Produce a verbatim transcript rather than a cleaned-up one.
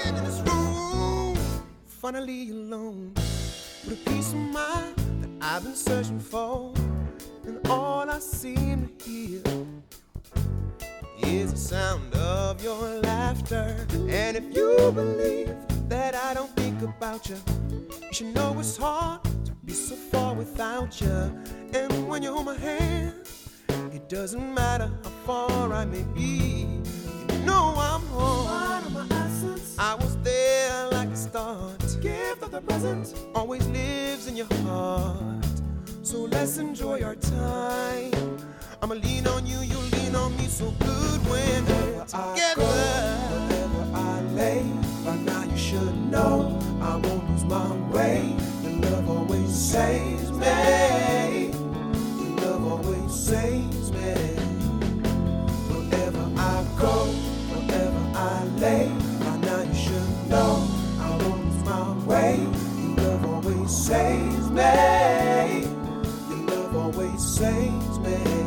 in this room, finally alone, with a peace of mind that I've been searching for, and all I seem to hear is the sound of your laughter. And if you believe that I don't think about you, you should know it's hard to be so far without you. And when you hold my hand, it doesn't matter how far I may be, you know I'm home. Part of my essence, I was there like a start. Gift of the present always lives in your heart. So let's enjoy our time. I'ma lean on you, you lean on me, so good when we're together. Wherever I lay, by now you should know I won't lose my way. Your love always saves me. Your love always saves me. Wherever I go, wherever I lay, by now you should know I won't lose my way. Your love always saves me. Your love always saves me.